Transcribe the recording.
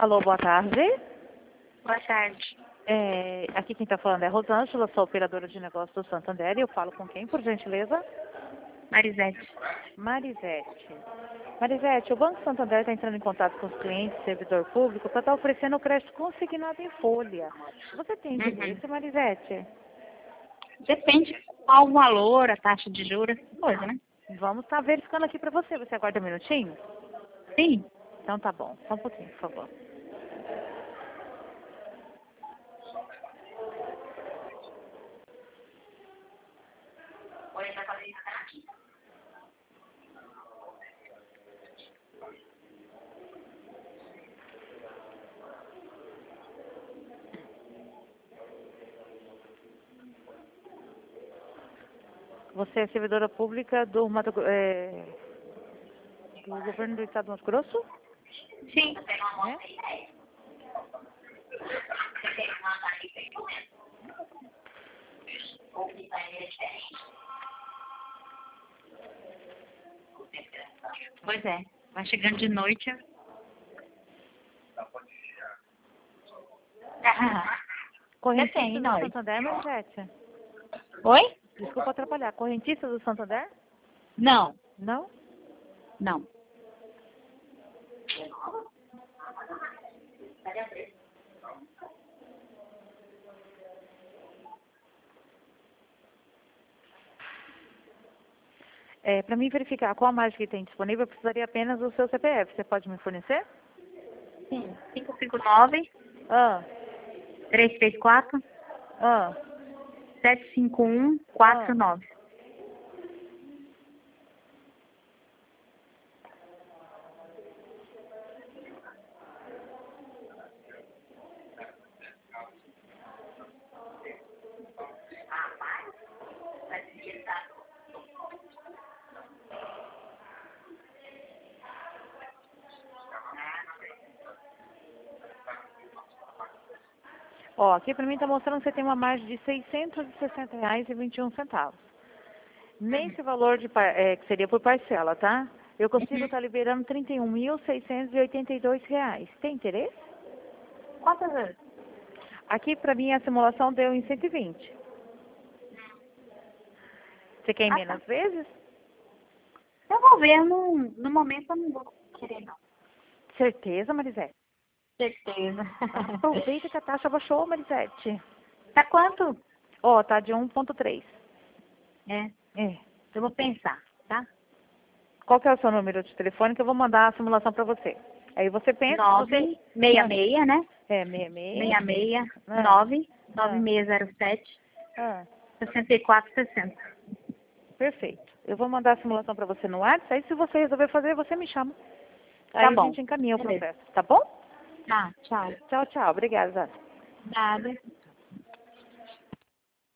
Alô, boa tarde. Boa tarde. Aqui quem está falando é Rosângela, sou operadora de negócios do Santander e eu falo com quem, por gentileza? Marisete. Marisete, o Banco Santander está entrando em contato com os clientes, servidor público, para estar oferecendo o crédito consignado em folha. Você tem interesse, Marisete? Depende qual o valor, a taxa de juros, essa coisa, né? Vamos estar verificando aqui para você. Você aguarda um minutinho? Sim. Então tá bom. Só um pouquinho, por favor. Você é servidora pública do governo do estado do Mato Grosso? Sim. É? Pois é. Vai chegando de noite. Correntista Depende, do nós. Santander, Marisete? Oi? Desculpa atrapalhar. Correntista do Santander? Não. Não? Não. Para mim verificar qual margem que tem disponível, eu precisaria apenas do seu CPF. Você pode me fornecer? Sim. 559 Ah, 334 ah. 75149. Ó, aqui para mim está mostrando que você tem uma margem de R$ 660,21. Nesse valor que seria por parcela, tá? Eu consigo estar liberando R$ 31.682. Tem interesse? Quantas vezes? Aqui para mim a simulação deu em 120. Você quer em Tá. menos vezes? Eu vou ver. No momento eu não vou querer, não. Certeza, Marisete? Certeza. Aproveita que a taxa baixou, Marisete. Tá quanto? Ó, tá de 1,3. É. É. Eu vou pensar, tá? Qual que é o seu número de telefone que eu vou mandar a simulação para você? Aí você pensa, 966, né? 66. 66 Ah. 9 9607 Ah, 6460. perfeito. Eu vou mandar a simulação para você no WhatsApp. Aí se você resolver fazer, você me chama. Aí Tá a bom. gente encaminha o Beleza. processo, tá bom? Tá, tchau. Tchau, tchau. Obrigada. Nada.